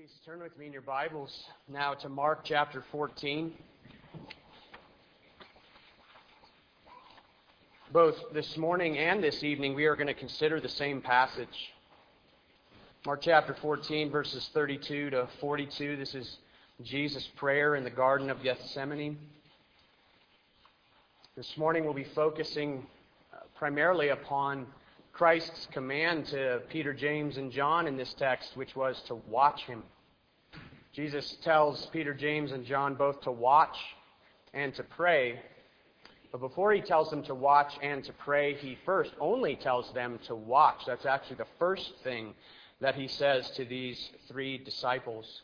Please turn with me in your Bibles now to Mark chapter 14. Both this morning and this evening, we are going to consider the same passage. Mark chapter 14, verses 32 to 42. This is Jesus' prayer in the Garden of Gethsemane. This morning we'll be focusing primarily upon Christ's command to Peter, James, and John in this text, which was to watch Him. Jesus tells Peter, James, and John both to watch and to pray. But before He tells them to watch and to pray, He first only tells them to watch. That's actually the first thing that He says to these three disciples.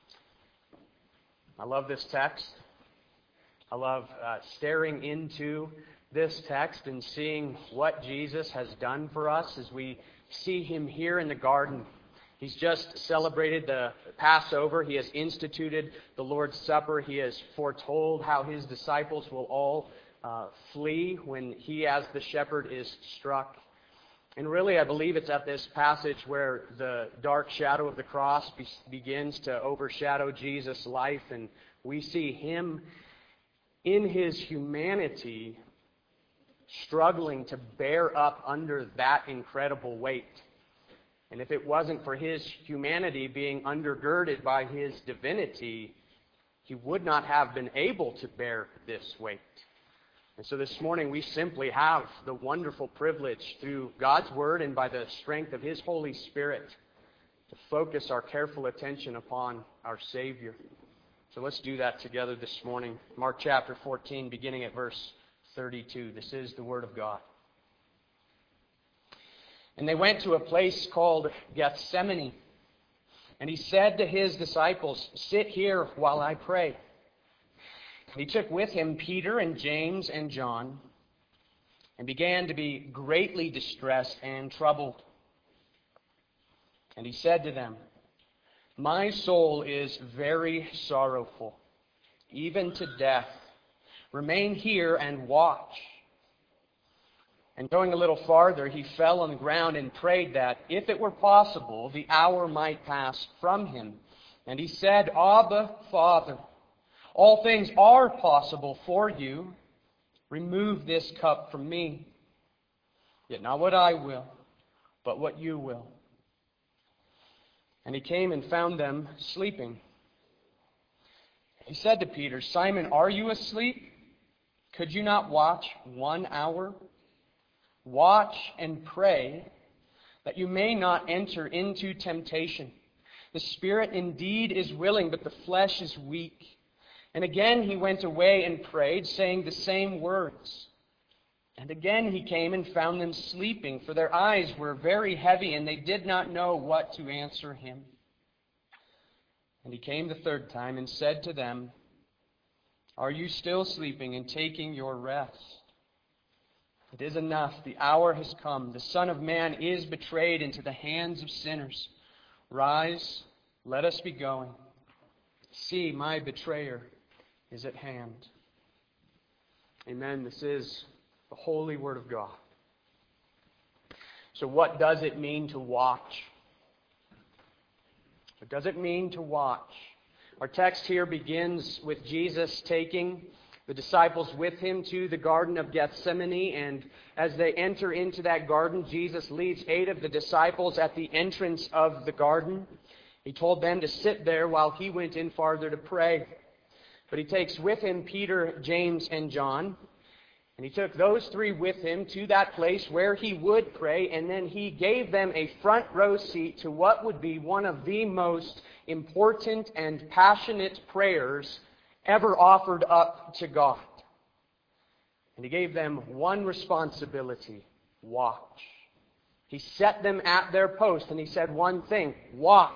I love this text. I love staring into this text and seeing what Jesus has done for us as we see Him here in the garden. He's just celebrated the Passover. He has instituted the Lord's Supper. He has foretold how His disciples will all flee when He, as the shepherd, is struck. And really, I believe it's at this passage where the dark shadow of the cross begins to overshadow Jesus' life, and we see Him in His humanity struggling to bear up under that incredible weight. And if it wasn't for His humanity being undergirded by His divinity, He would not have been able to bear this weight. And so this morning we simply have the wonderful privilege through God's Word and by the strength of His Holy Spirit to focus our careful attention upon our Savior. So let's do that together this morning. Mark chapter 14, beginning at verse 32. This is the Word of God. And they went to a place called Gethsemane. And He said to His disciples, "Sit here while I pray." And He took with Him Peter and James and John, and began to be greatly distressed and troubled. And He said to them, "My soul is very sorrowful, even to death. Remain here and watch." And going a little farther, He fell on the ground and prayed that, if it were possible, the hour might pass from Him. And He said, "Abba, Father, all things are possible for You. Remove this cup from me. Yet not what I will, but what You will." And He came and found them sleeping. He said to Peter, "Simon, are you asleep? Could you not watch 1 hour? Watch and pray that you may not enter into temptation. The spirit indeed is willing, but the flesh is weak." And again He went away and prayed, saying the same words. And again He came and found them sleeping, for their eyes were very heavy, and they did not know what to answer Him. And He came the third time and said to them, "Are you still sleeping and taking your rest? It is enough. The hour has come. The Son of Man is betrayed into the hands of sinners. Rise, let us be going. See, my betrayer is at hand." Amen. This is the holy Word of God. So what does it mean to watch? What does it mean to watch? Our text here begins with Jesus taking the disciples with Him to the Garden of Gethsemane, and as they enter into that garden, Jesus leads 8 of the disciples at the entrance of the garden. He told them to sit there while He went in farther to pray. But He takes with Him Peter, James, and John, and He took those 3 with Him to that place where He would pray, and then He gave them a front row seat to what would be one of the most important and passionate prayers ever offered up to God. And He gave them one responsibility: watch. He set them at their post and He said one thing: watch.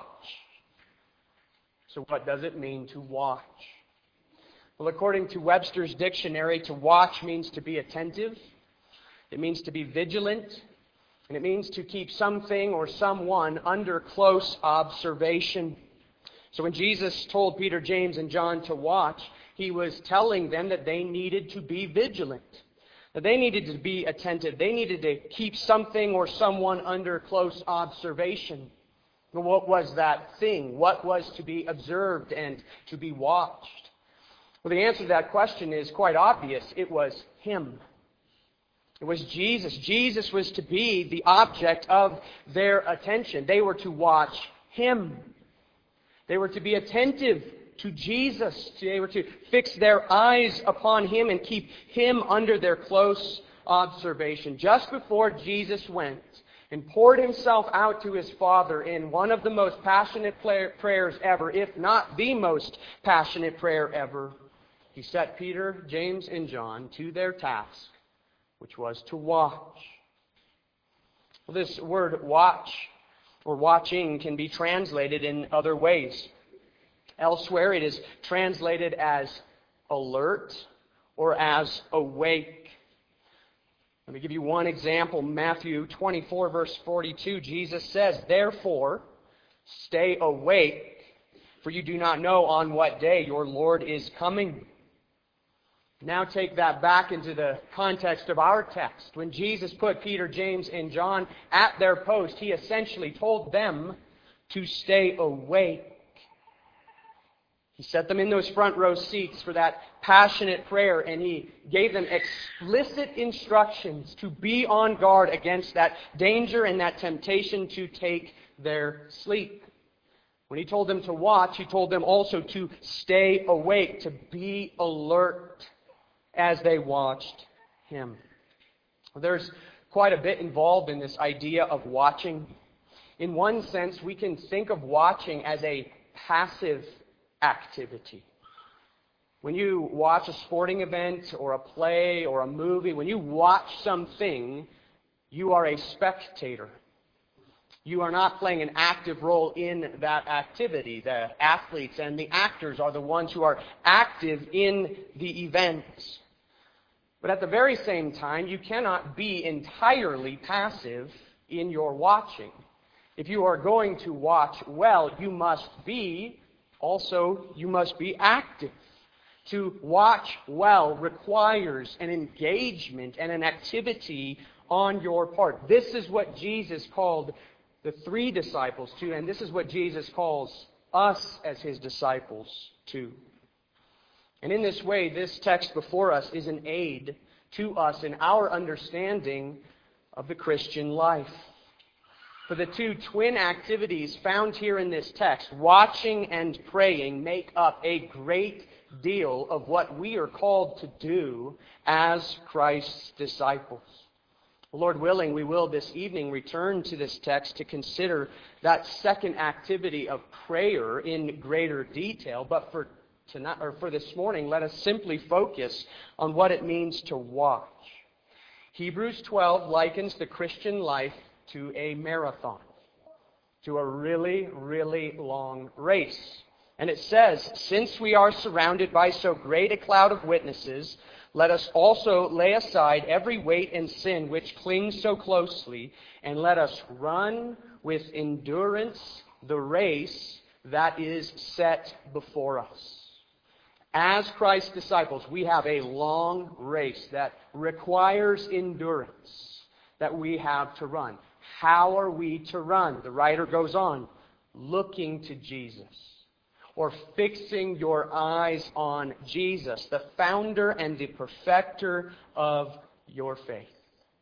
So what does it mean to watch? Well, according to Webster's dictionary, to watch means to be attentive. It means to be vigilant. And it means to keep something or someone under close observation. So when Jesus told Peter, James, and John to watch, He was telling them that they needed to be vigilant, that they needed to be attentive. They needed to keep something or someone under close observation. What was that thing? What was to be observed and to be watched? Well, the answer to that question is quite obvious. It was Him. It was Jesus. Jesus was to be the object of their attention. They were to watch Him. They were to be attentive to Jesus. They were to fix their eyes upon Him and keep Him under their close observation. Just before Jesus went and poured Himself out to His Father in one of the most passionate prayers ever, if not the most passionate prayer ever, He set Peter, James, and John to their task, which was to watch. Well, this word watch or watching can be translated in other ways. Elsewhere it is translated as alert or as awake. Let me give you one example. Matthew 24, verse 42, Jesus says, "Therefore, stay awake, for you do not know on what day your Lord is coming." Now take that back into the context of our text. When Jesus put Peter, James, and John at their post, He essentially told them to stay awake. He set them in those front row seats for that passionate prayer, and He gave them explicit instructions to be on guard against that danger and that temptation to take their sleep. When He told them to watch, He told them also to stay awake, to be alert as they watched Him. There's quite a bit involved in this idea of watching. In one sense, we can think of watching as a passive activity. When you watch a sporting event or a play or a movie, when you watch something, you are a spectator. You are not playing an active role in that activity. The athletes and the actors are the ones who are active in the events. But at the very same time, you cannot be entirely passive in your watching. If you are going to watch well, you must be active. To watch well requires an engagement and an activity on your part. This is what Jesus called the three disciples to, and this is what Jesus calls us as His disciples to. And in this way, this text before us is an aid to us in our understanding of the Christian life. For the two twin activities found here in this text, watching and praying, make up a great deal of what we are called to do as Christ's disciples. Lord willing, we will this evening return to this text to consider that second activity of prayer in greater detail. But for tonight, or for this morning, let us simply focus on what it means to watch. Hebrews 12 likens the Christian life to a marathon, to a really, really long race. And it says, "Since we are surrounded by so great a cloud of witnesses, let us also lay aside every weight and sin which clings so closely, and let us run with endurance the race that is set before us." As Christ's disciples, we have a long race that requires endurance that we have to run. How are we to run? The writer goes on, looking to Jesus, or fixing your eyes on Jesus, the founder and the perfecter of your faith.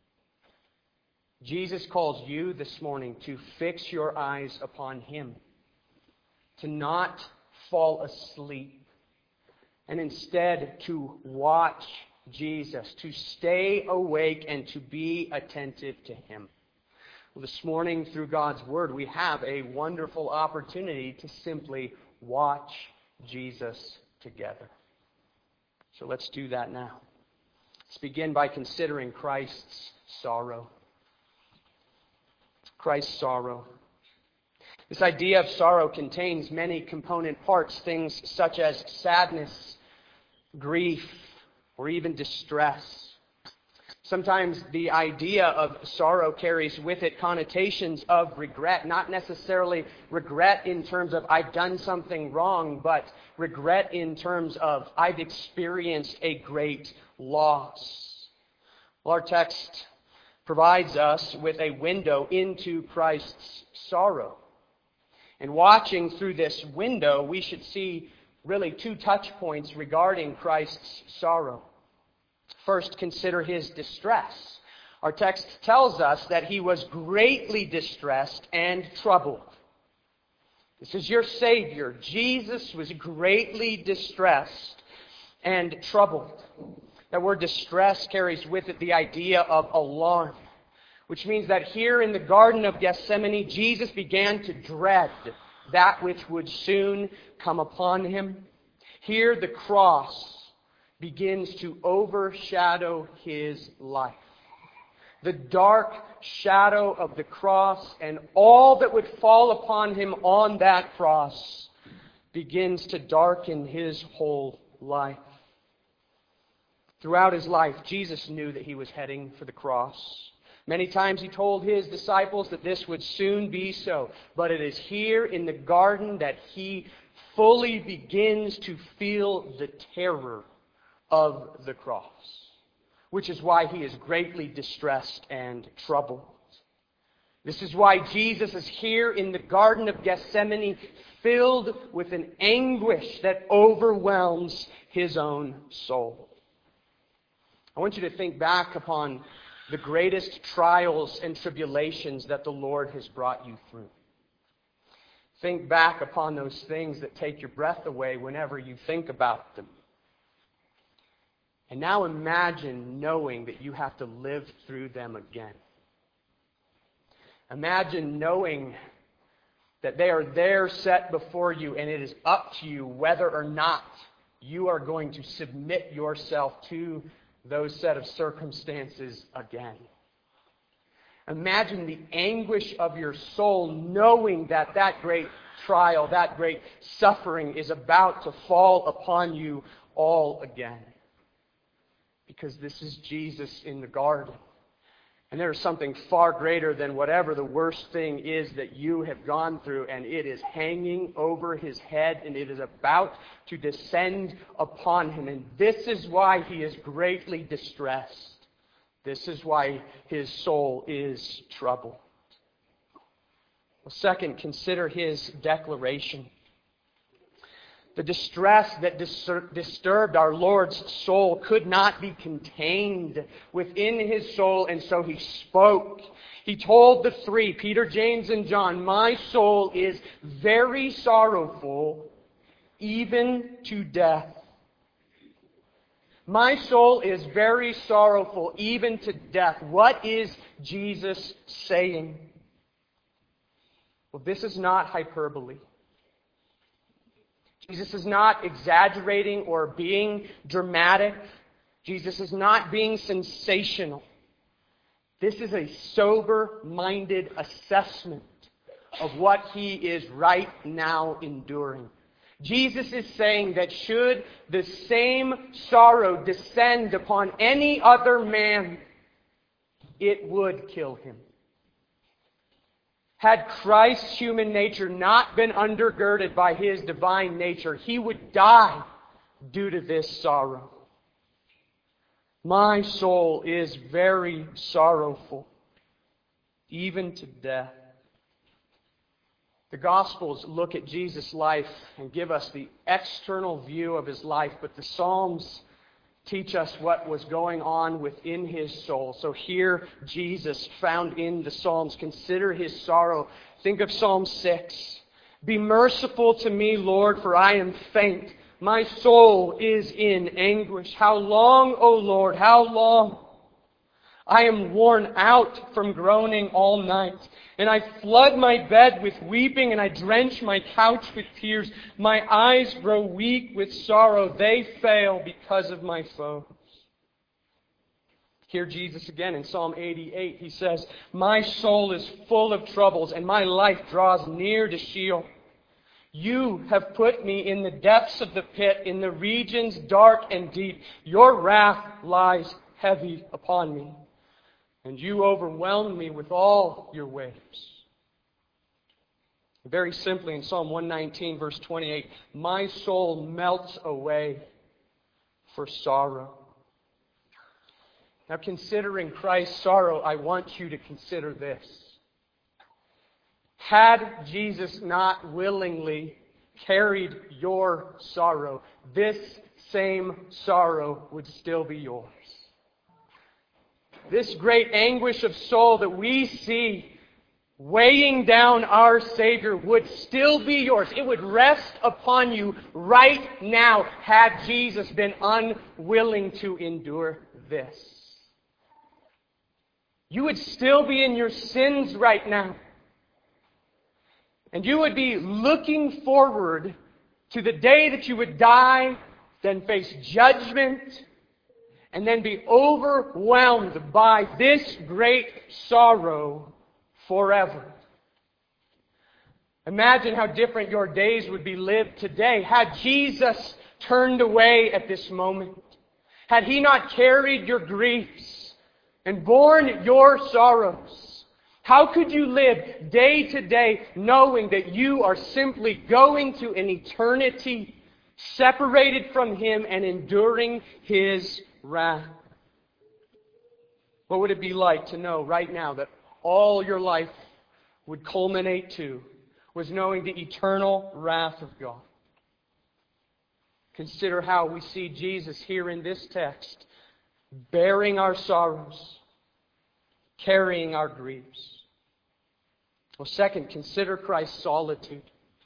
Jesus calls you this morning to fix your eyes upon Him, to not fall asleep, and instead to watch Jesus, to stay awake and to be attentive to Him. Well, this morning, through God's Word, we have a wonderful opportunity to simply watch Jesus together. So let's do that now. Let's begin by considering Christ's sorrow. Christ's sorrow. This idea of sorrow contains many component parts, things such as sadness, grief, or even distress. Sometimes the idea of sorrow carries with it connotations of regret, not necessarily regret in terms of I've done something wrong, but regret in terms of I've experienced a great loss. Well, our text provides us with a window into Christ's sorrow. And watching through this window, we should see really two touch points regarding Christ's sorrow. First, consider his distress. Our text tells us that he was greatly distressed and troubled. This is your Savior. Jesus was greatly distressed and troubled. That word distress carries with it the idea of alarm, which means that here in the Garden of Gethsemane, Jesus began to dread that which would soon come upon him. Here the cross begins to overshadow his life. The dark shadow of the cross and all that would fall upon him on that cross begins to darken his whole life. Throughout his life, Jesus knew that he was heading for the cross. Many times he told his disciples that this would soon be so. But it is here in the garden that he fully begins to feel the terror of the cross, which is why he is greatly distressed and troubled. This is why Jesus is here in the Garden of Gethsemane, filled with an anguish that overwhelms his own soul. I want you to think back upon the greatest trials and tribulations that the Lord has brought you through. Think back upon those things that take your breath away whenever you think about them. And now imagine knowing that you have to live through them again. Imagine knowing that they are there set before you, and it is up to you whether or not you are going to submit yourself to those set of circumstances again. Imagine the anguish of your soul knowing that that great trial, that great suffering is about to fall upon you all again. Because this is Jesus in the garden. And there is something far greater than whatever the worst thing is that you have gone through, and it is hanging over his head, and it is about to descend upon him. And this is why he is greatly distressed. This is why his soul is troubled. Well, second, consider his declaration. The distress that disturbed our Lord's soul could not be contained within his soul, and so he spoke. He told the three, Peter, James, and John, "My soul is very sorrowful, even to death." My soul is very sorrowful, even to death. What is Jesus saying? Well, this is not hyperbole. Jesus is not exaggerating or being dramatic. Jesus is not being sensational. This is a sober-minded assessment of what he is right now enduring. Jesus is saying that should the same sorrow descend upon any other man, it would kill him. Had Christ's human nature not been undergirded by his divine nature, he would die due to this sorrow. My soul is very sorrowful, even to death. The Gospels look at Jesus' life and give us the external view of his life, but the Psalms teach us what was going on within his soul. So here, Jesus, found in the Psalms, consider his sorrow. Think of Psalm 6. "Be merciful to me, Lord, for I am faint. My soul is in anguish. How long, O Lord, how long? I am worn out from groaning all night. And I flood my bed with weeping, and I drench my couch with tears. My eyes grow weak with sorrow. They fail because of my foes." Hear Jesus again in Psalm 88. He says, "My soul is full of troubles, and my life draws near to Sheol. You have put me in the depths of the pit, in the regions dark and deep. Your wrath lies heavy upon me, and you overwhelm me with all your waves." Very simply, in Psalm 119, verse 28, "My soul melts away for sorrow." Now, considering Christ's sorrow, I want you to consider this. Had Jesus not willingly carried your sorrow, this same sorrow would still be yours. This great anguish of soul that we see weighing down our Savior would still be yours. It would rest upon you right now had Jesus been unwilling to endure this. You would still be in your sins right now. And you would be looking forward to the day that you would die, then face judgment, and then be overwhelmed by this great sorrow forever. Imagine how different your days would be lived today had Jesus turned away at this moment. Had He not carried your griefs and borne your sorrows. How could you live day to day knowing that you are simply going to an eternity separated from Him and enduring His wrath? What would it be like to know right now that all your life would culminate to was knowing the eternal wrath of God? Consider how we see Jesus here in this text, bearing our sorrows, carrying our griefs. Well, second, consider Christ's solitude.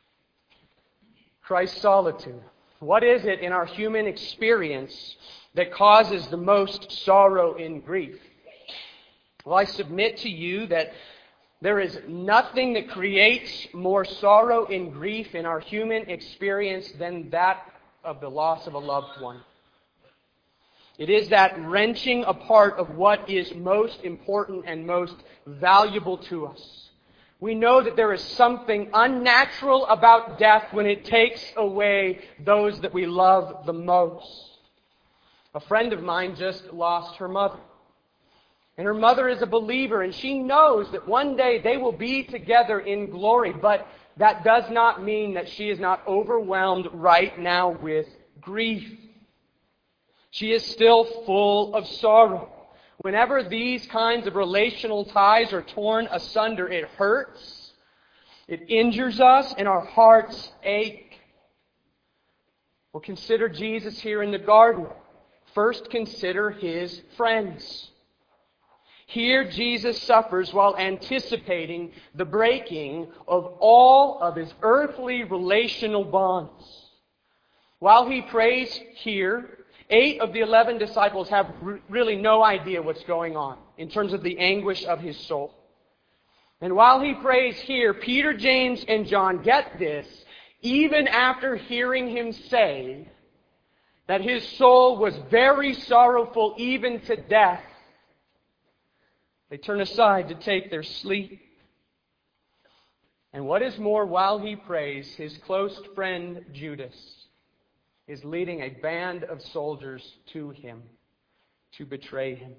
Christ's solitude. What is it in our human experience that causes the most sorrow and grief? Well, I submit to you that there is nothing that creates more sorrow and grief in our human experience than that of the loss of a loved one. It is that wrenching apart of what is most important and most valuable to us. We know that there is something unnatural about death when it takes away those that we love the most. A friend of mine just lost her mother. And her mother is a believer, and she knows that one day they will be together in glory. But that does not mean that she is not overwhelmed right now with grief. She is still full of sorrow. Whenever these kinds of relational ties are torn asunder, it hurts, it injures us, and our hearts ache. Well, consider Jesus here in the garden. First, consider His friends. Here, Jesus suffers while anticipating the breaking of all of His earthly relational bonds. While He prays here, 8 of the 11 disciples have really no idea what's going on in terms of the anguish of His soul. And while He prays here, Peter, James, and John get this, even after hearing Him say that His soul was very sorrowful even to death. They turn aside to take their sleep. And what is more, while He prays, His close friend Judas is leading a band of soldiers to Him to betray Him.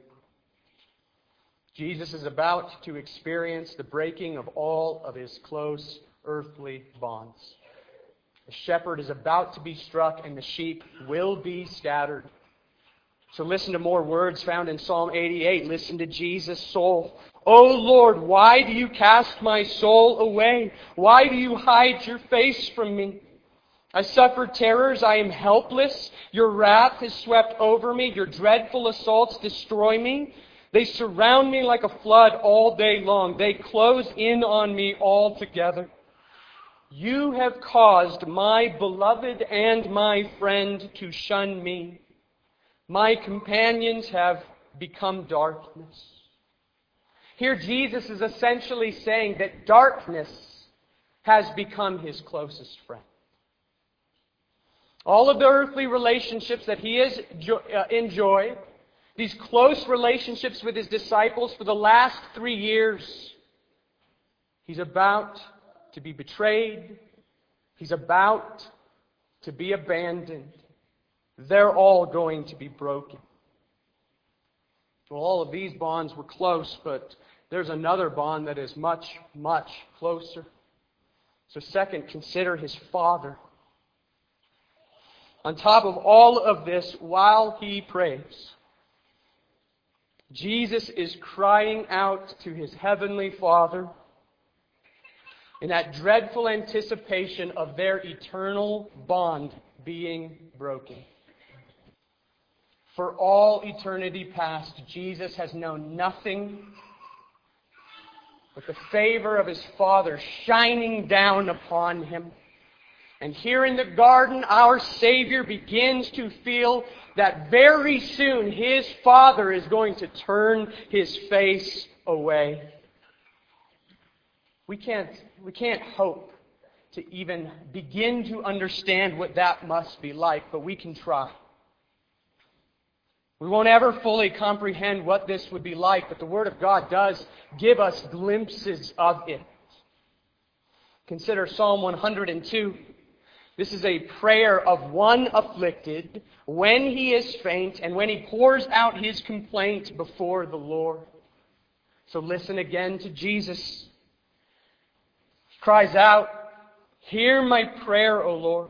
Jesus is about to experience the breaking of all of His close earthly bonds. The shepherd is about to be struck and the sheep will be scattered. So listen to more words found in Psalm 88. Listen to Jesus' soul. "O Lord, why do you cast my soul away? Why do you hide your face from me? I suffer terrors, I am helpless. Your wrath has swept over me. Your dreadful assaults destroy me. They surround me like a flood all day long. They close in on me altogether. You have caused my beloved and my friend to shun me. My companions have become darkness." Here Jesus is essentially saying that darkness has become His closest friend. All of the earthly relationships that He has enjoyed, these close relationships with His disciples for the last 3 years, He's about to be betrayed. He's about to be abandoned. They're all going to be broken. Well, all of these bonds were close, but there's another bond that is much, much closer. So second, consider His Father. On top of all of this, while He prays, Jesus is crying out to His Heavenly Father, in that dreadful anticipation of their eternal bond being broken. For all eternity past, Jesus has known nothing but the favor of His Father shining down upon Him. And here in the garden, our Savior begins to feel that very soon His Father is going to turn His face away. We can't hope to even begin to understand what that must be like, but we can try. We won't ever fully comprehend what this would be like, but the Word of God does give us glimpses of it. Consider Psalm 102. This is a prayer of one afflicted when he is faint and when he pours out his complaint before the Lord. So listen again to Jesus. He cries out, "Hear my prayer, O Lord.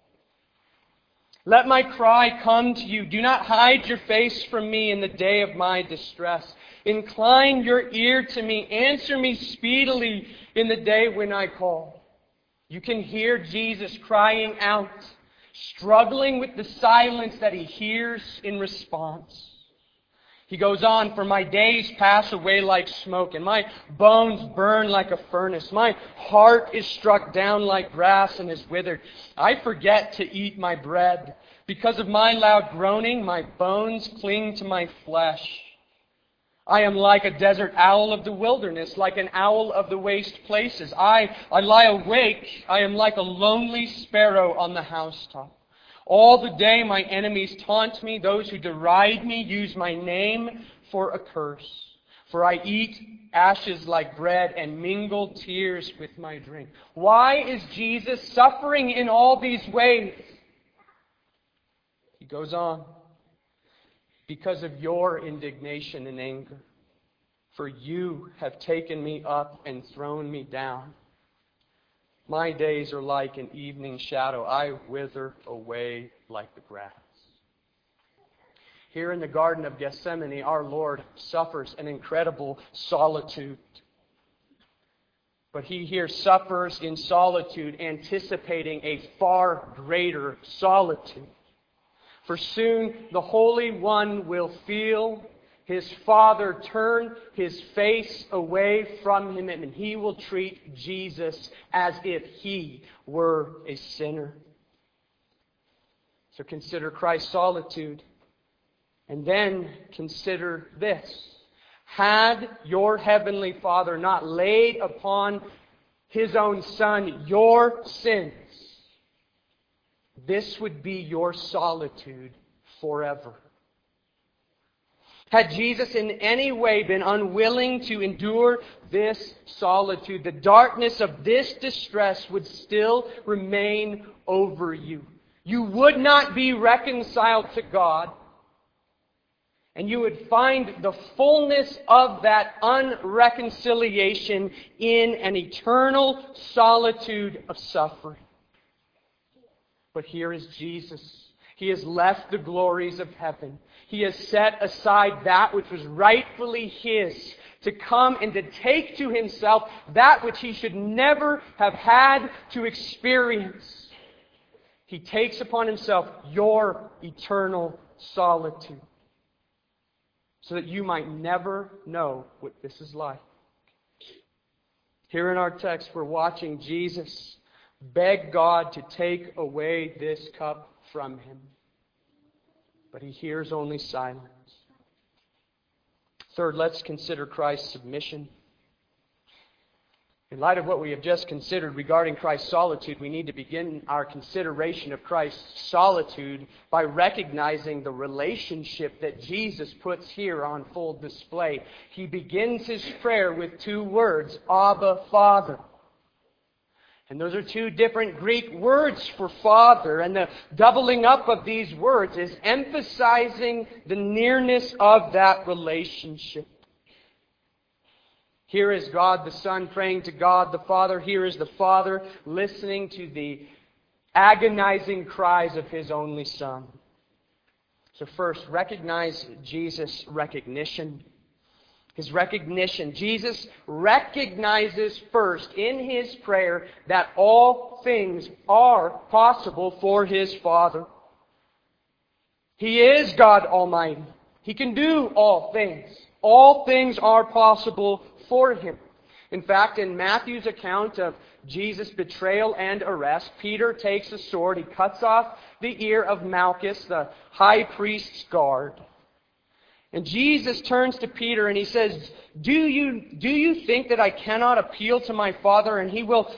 Let my cry come to you. Do not hide your face from me in the day of my distress. Incline your ear to me. Answer me speedily in the day when I call." You can hear Jesus crying out, struggling with the silence that He hears in response. He goes on, "For my days pass away like smoke, and my bones burn like a furnace. My heart is struck down like grass and is withered. I forget to eat my bread. Because of my loud groaning, my bones cling to my flesh. I am like a desert owl of the wilderness, like an owl of the waste places. I lie awake. I am like a lonely sparrow on the housetop. All the day my enemies taunt me. Those who deride me use my name for a curse. For I eat ashes like bread and mingle tears with my drink." Why is Jesus suffering in all these ways? He goes on, "Because of your indignation and anger. For you have taken me up and thrown me down. My days are like an evening shadow. I wither away like the grass." Here in the Garden of Gethsemane, our Lord suffers an incredible solitude. But He here suffers in solitude, anticipating a far greater solitude. For soon the Holy One will feel His Father turn His face away from Him, and He will treat Jesus as if He were a sinner. So consider Christ's solitude. And then consider this. Had your Heavenly Father not laid upon His own Son your sins, this would be your solitude forever. Had Jesus in any way been unwilling to endure this solitude, the darkness of this distress would still remain over you. You would not be reconciled to God, and you would find the fullness of that unreconciliation in an eternal solitude of suffering. But here is Jesus. He has left the glories of heaven. He has set aside that which was rightfully His to come and to take to Himself that which He should never have had to experience. He takes upon Himself your eternal solitude so that you might never know what this is like. Here in our text, we're watching Jesus beg God to take away this cup from Him. But He hears only silence. Third, let's consider Christ's submission. In light of what we have just considered regarding Christ's solitude, we need to begin our consideration of Christ's solitude by recognizing the relationship that Jesus puts here on full display. He begins His prayer with two words, Abba, Father. And those are two different Greek words for Father. And the doubling up of these words is emphasizing the nearness of that relationship. Here is God the Son praying to God the Father. Here is the Father listening to the agonizing cries of His only Son. So first, recognize Jesus' recognition. His recognition. Jesus recognizes first in His prayer that all things are possible for His Father. He is God Almighty. He can do all things. All things are possible for Him. In fact, in Matthew's account of Jesus' betrayal and arrest, Peter takes a sword, he cuts off the ear of Malchus, the high priest's guard. And Jesus turns to Peter and He says, Do you think that I cannot appeal to my Father and He will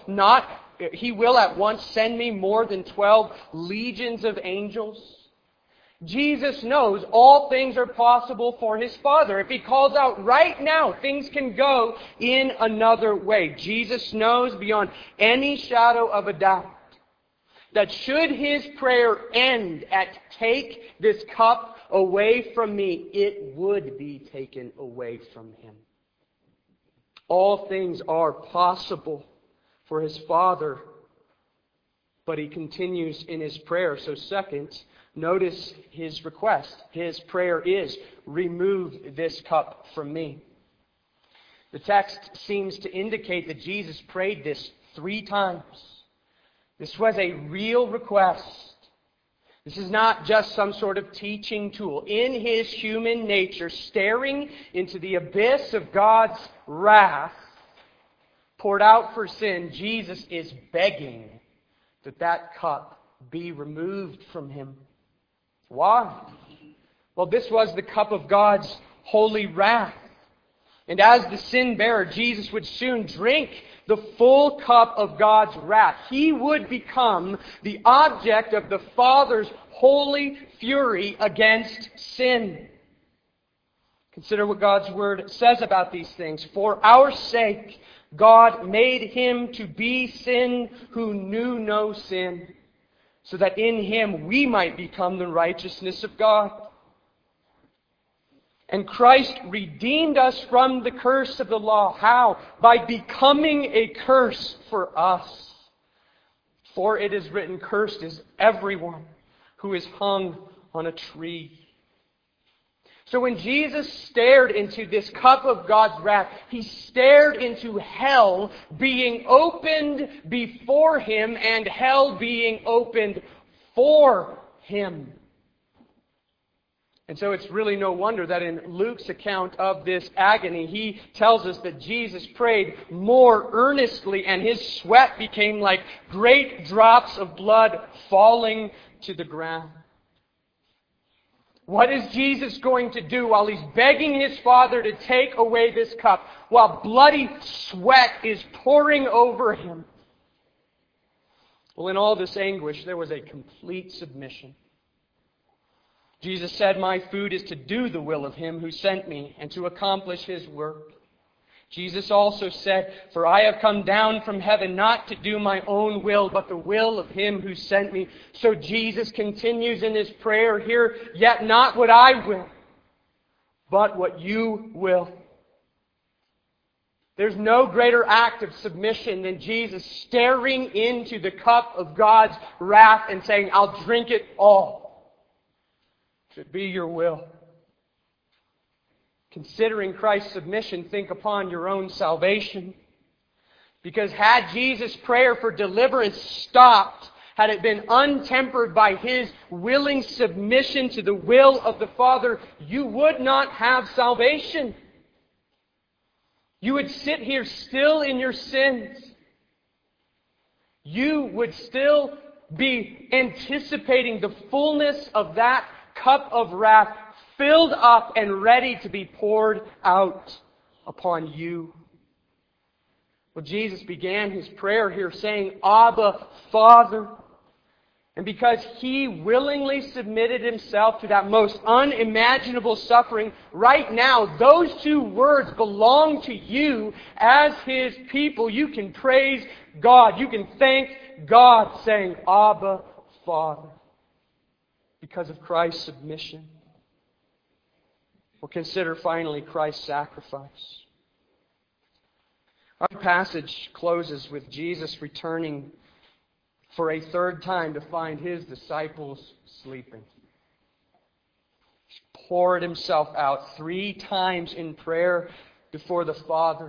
at once send me more than 12 legions of angels? Jesus knows all things are possible for His Father. If He calls out right now, things can go in another way. Jesus knows beyond any shadow of a doubt that should His prayer end at "take this cup away from me," it would be taken away from Him. All things are possible for His Father, but He continues in His prayer. So second, notice His request. His prayer is, "Remove this cup from me." The text seems to indicate that Jesus prayed this 3 times. This was a real request. This is not just some sort of teaching tool. In His human nature, staring into the abyss of God's wrath poured out for sin, Jesus is begging that cup be removed from Him. Why? Well, this was the cup of God's holy wrath. And as the sin bearer, Jesus would soon drink the full cup of God's wrath. He would become the object of the Father's holy fury against sin. Consider what God's Word says about these things. For our sake, God made Him to be sin who knew no sin, so that in Him we might become the righteousness of God. And Christ redeemed us from the curse of the law. How? By becoming a curse for us. For it is written, "Cursed is everyone who is hung on a tree." So when Jesus stared into this cup of God's wrath, He stared into hell being opened before Him and hell being opened for Him. And so it's really no wonder that in Luke's account of this agony, he tells us that Jesus prayed more earnestly and His sweat became like great drops of blood falling to the ground. What is Jesus going to do while He's begging His Father to take away this cup, while bloody sweat is pouring over Him? Well, in all this anguish, there was a complete submission. Jesus said, "My food is to do the will of Him who sent me and to accomplish His work." Jesus also said, "For I have come down from heaven not to do my own will, but the will of Him who sent me." So Jesus continues in His prayer here, "Yet not what I will, but what you will." There's no greater act of submission than Jesus staring into the cup of God's wrath and saying, "I'll drink it all. If it be your will." Considering Christ's submission, think upon your own salvation. Because had Jesus' prayer for deliverance stopped, had it been untempered by His willing submission to the will of the Father, you would not have salvation. You would sit here still in your sins. You would still be anticipating the fullness of that cup of wrath filled up and ready to be poured out upon you. Well, Jesus began His prayer here saying, "Abba, Father." And because He willingly submitted Himself to that most unimaginable suffering, right now, those 2 words belong to you as His people. You can praise God. You can thank God saying, "Abba, Father," because of Christ's submission. We'll consider finally Christ's sacrifice. Our passage closes with Jesus returning for a 3rd time to find His disciples sleeping. poured himself out 3 times in prayer before the Father.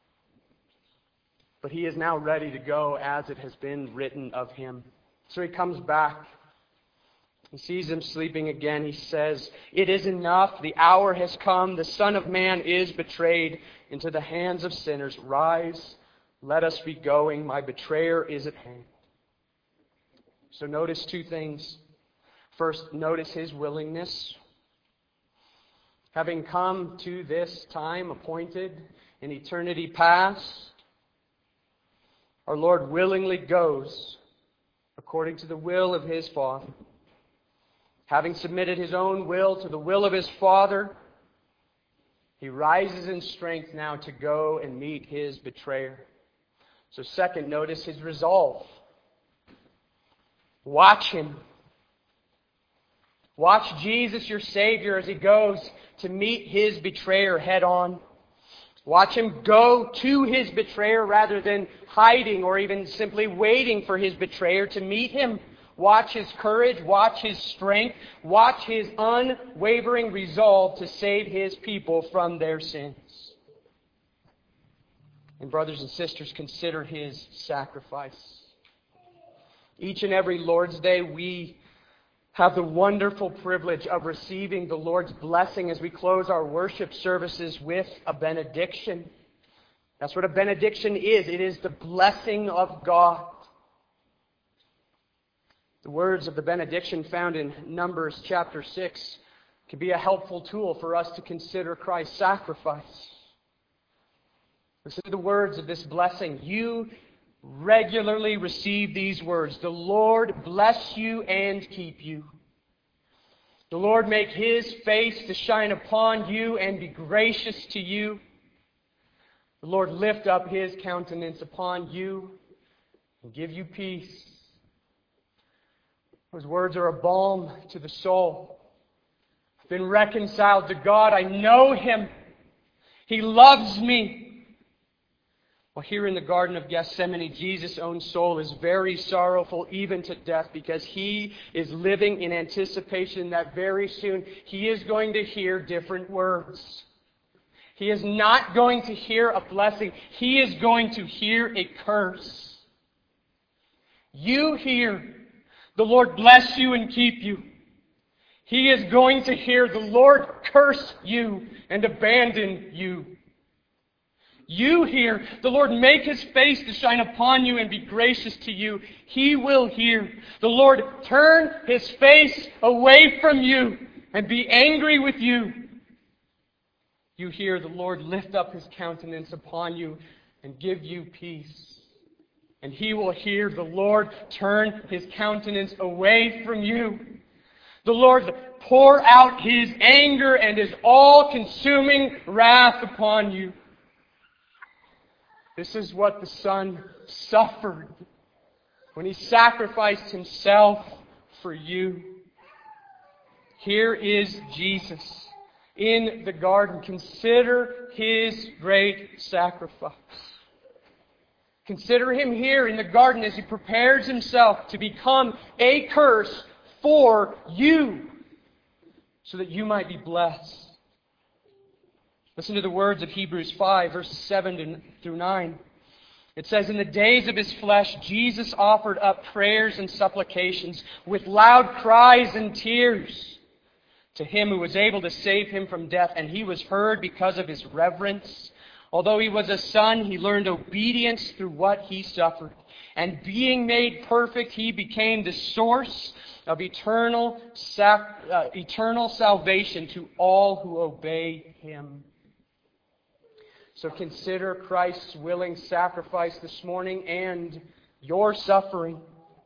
But he is now ready to go as it has been written of him. So he comes back. He sees him sleeping again. He says, "It is enough. The hour has come. The Son of Man is betrayed into the hands of sinners. Rise, let us be going. My betrayer is at hand." So notice 2 things. First, notice his willingness. Having come to this time appointed in eternity past, our Lord willingly goes according to the will of his Father. Having submitted his own will to the will of his Father, he rises in strength now to go and meet his betrayer. So second, notice his resolve. Watch him. Watch Jesus, your Savior, as he goes to meet his betrayer head on. Watch him go to his betrayer rather than hiding or even simply waiting for his betrayer to meet him. Watch his courage, watch his strength, watch his unwavering resolve to save his people from their sins. And brothers and sisters, consider his sacrifice. Each and every Lord's Day, we have the wonderful privilege of receiving the Lord's blessing as we close our worship services with a benediction. That's what a benediction is. It is the blessing of God. The words of the benediction found in Numbers chapter 6 can be a helpful tool for us to consider Christ's sacrifice. Listen to the words of this blessing. You regularly receive these words. The Lord bless you and keep you. The Lord make his face to shine upon you and be gracious to you. The Lord lift up his countenance upon you and give you peace. Those words are a balm to the soul. I've been reconciled to God. I know him. He loves me. Well, here in the Garden of Gethsemane, Jesus' own soul is very sorrowful, even to death, because he is living in anticipation that very soon he is going to hear different words. He is not going to hear a blessing. He is going to hear a curse. You hear, "The Lord bless you and keep you." He is going to hear, "The Lord curse you and abandon you." You hear, "The Lord make his face to shine upon you and be gracious to you." He will hear, "The Lord turn his face away from you and be angry with you." You hear, "The Lord lift up his countenance upon you and give you peace." And he will hear, "The Lord turn his countenance away from you." The Lord pour out his anger and his all-consuming wrath upon you. This is what the Son suffered when he sacrificed himself for you. Here is Jesus in the garden. Consider his great sacrifice. Consider him here in the garden as he prepares himself to become a curse for you so that you might be blessed. Listen to the words of Hebrews 5, verses 7 through 9. It says, "In the days of his flesh, Jesus offered up prayers and supplications with loud cries and tears to him who was able to save him from death, and he was heard because of his reverence. Although he was a son, he learned obedience through what he suffered. And being made perfect, he became the source of eternal salvation to all who obey him." So consider Christ's willing sacrifice this morning and your suffering.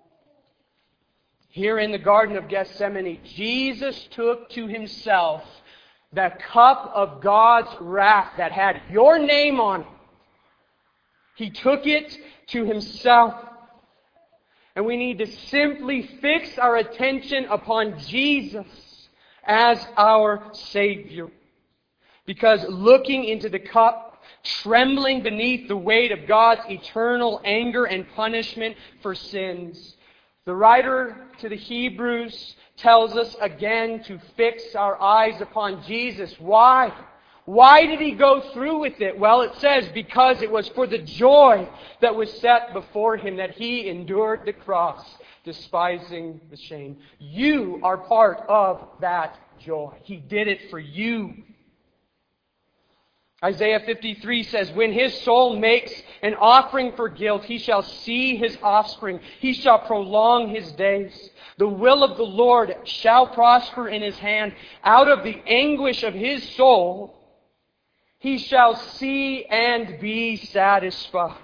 Here in the Garden of Gethsemane, Jesus took to himself the cup of God's wrath that had your name on it. He took it to himself. And we need to simply fix our attention upon Jesus as our Savior. Because looking into the cup, trembling beneath the weight of God's eternal anger and punishment for sins, The writer to the Hebrews tells us again to fix our eyes upon Jesus. Why? Why did He go through with it? Well, it says, because it was for the joy that was set before Him that He endured the cross, despising the shame. You are part of that joy. He did it for you. Isaiah 53 says, when his soul makes an offering for guilt, he shall see his offspring. He shall prolong his days. The will of the Lord shall prosper in his hand. Out of the anguish of his soul, he shall see and be satisfied.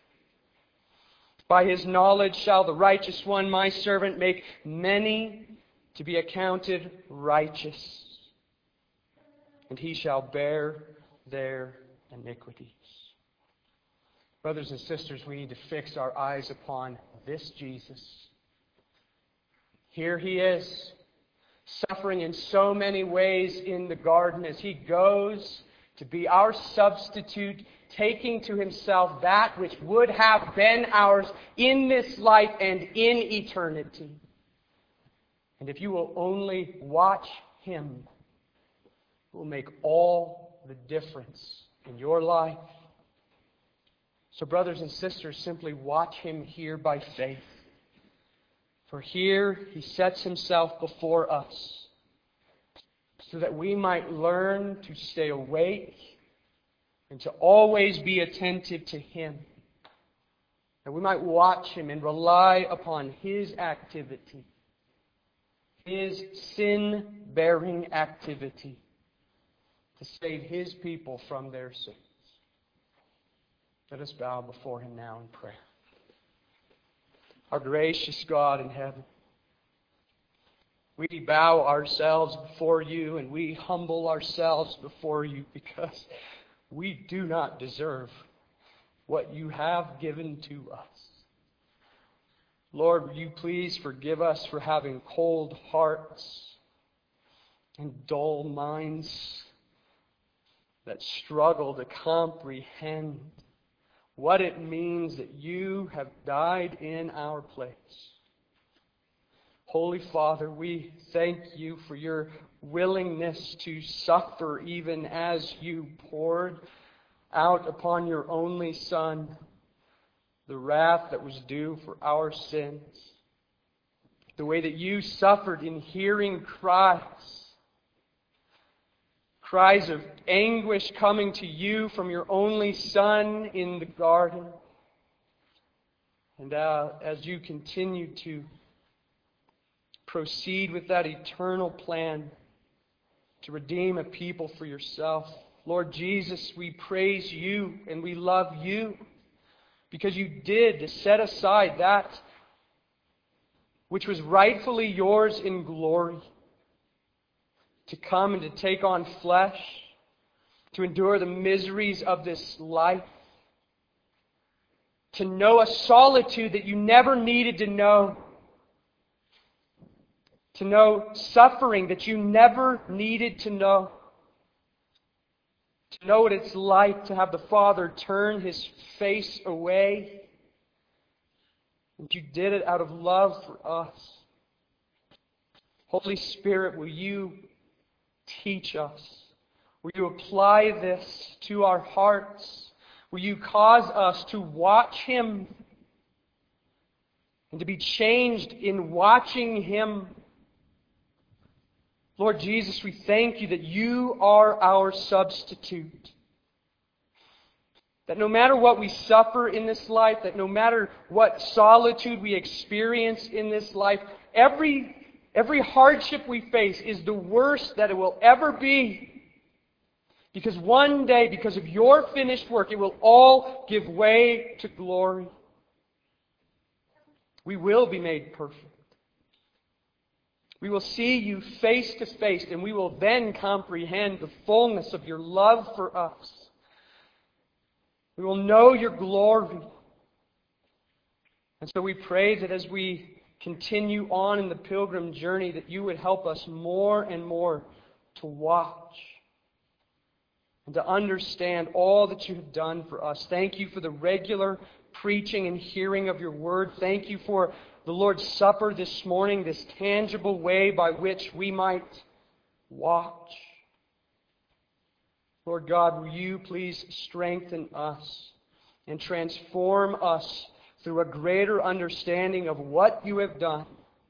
By his knowledge shall the righteous one, my servant, make many to be accounted righteous. And he shall bear their iniquities. Brothers and sisters, we need to fix our eyes upon this Jesus. Here He is, suffering in so many ways in the garden as He goes to be our substitute, taking to Himself that which would have been ours in this life and in eternity. And if you will only watch Him, it will make all the difference in your life. So, brothers and sisters, simply watch Him here by faith. For here He sets Himself before us so that we might learn to stay awake and to always be attentive to Him. That we might watch Him and rely upon His activity, His sin-bearing activity, to save His people from their sins. Let us bow before Him now in prayer. Our gracious God in heaven, we bow ourselves before You and we humble ourselves before You because we do not deserve what You have given to us. Lord, will You please forgive us for having cold hearts and dull minds that struggle to comprehend what it means that You have died in our place. Holy Father, we thank You for Your willingness to suffer even as You poured out upon Your only Son the wrath that was due for our sins. The way that You suffered in hearing cries of anguish coming to You from Your only Son in the garden. And as You continue to proceed with that eternal plan to redeem a people for Yourself, Lord Jesus, we praise You and we love You because You did to set aside that which was rightfully Yours in glory, to come and to take on flesh, to endure the miseries of this life, to know a solitude that You never needed to know suffering that You never needed to know what it's like to have the Father turn His face away. And You did it out of love for us. Holy Spirit, will You teach us? Will You apply this to our hearts? Will You cause us to watch Him and to be changed in watching Him? Lord Jesus, we thank You that You are our substitute. That no matter what we suffer in this life, that no matter what solitude we experience in this life, every hardship we face is the worst that it will ever be. Because one day, because of Your finished work, it will all give way to glory. We will be made perfect. We will see You face to face, and we will then comprehend the fullness of Your love for us. We will know Your glory. And so we pray that as we continue on in the pilgrim journey, that You would help us more and more to watch and to understand all that You have done for us. Thank You for the regular preaching and hearing of Your word. Thank You for the Lord's Supper this morning, this tangible way by which we might watch. Lord God, will you please strengthen us and transform us through a greater understanding of what you have done,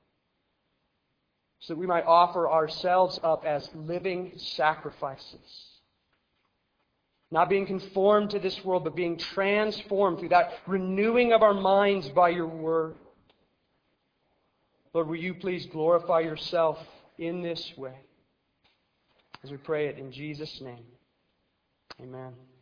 so that we might offer ourselves up as living sacrifices. Not being conformed to this world, but being transformed through that renewing of our minds by your word. Lord, will you please glorify yourself in this way? As we pray it in Jesus' name. Amen.